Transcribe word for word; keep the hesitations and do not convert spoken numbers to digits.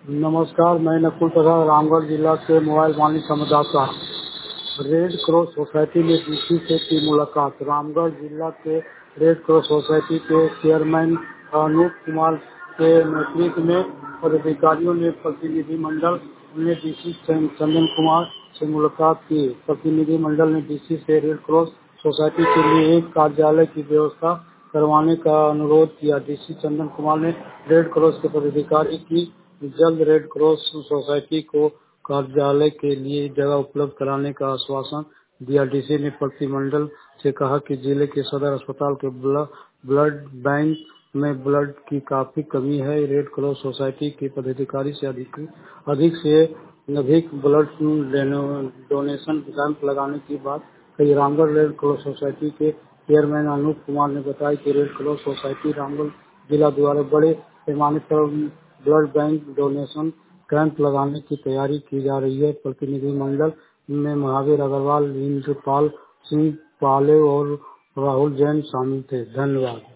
नमस्कार, मैं नकुल प्रसाद रामगढ़ जिला से मोबाइल वाणी संवाददाता। रेड क्रॉस सोसाइटी में डीसी से की मुलाकात। रामगढ़ जिला के रेड क्रॉस सोसाइटी के चेयरमैन अनूप कुमार के नेतृत्व में पदाधिकारियों ने प्रतिनिधिमंडल ने डीसी चंदन कुमार से मुलाकात की। प्रतिनिधिमंडल ने डीसी से रेड क्रॉस सोसाइटी के लिए एक कार्यालय की व्यवस्था करवाने का अनुरोध किया। डीसी चंदन कुमार ने रेड क्रॉस के पदाधिकारी की जल्द रेड क्रॉस सोसाइटी को कार्यालय के लिए जगह उपलब्ध कराने का आश्वासन दिया। डीसी ने प्रतिनिधिमंडल से कहा कि जिले के सदर अस्पताल के ब्लड बैंक में ब्लड की काफी कमी है। रेड क्रॉस सोसाइटी के पदाधिकारी से अधिक अधिक से अधिक ब्लड डोनेशन कैंप लगाने की बात कही। रामगढ़ रेड क्रॉस सोसाइटी के चेयरमैन अनूप कुमार ने बताया कि रेड क्रॉस सोसाइटी रामगढ़ जिला द्वारा बड़े पैमाने पर ब्लड बैंक डोनेशन कैंप लगाने की तैयारी की जा रही है। प्रतिनिधिमंडल में महावीर अग्रवाल, इंद्रपाल सिंह पाले और राहुल जैन शामिल थे। धन्यवाद।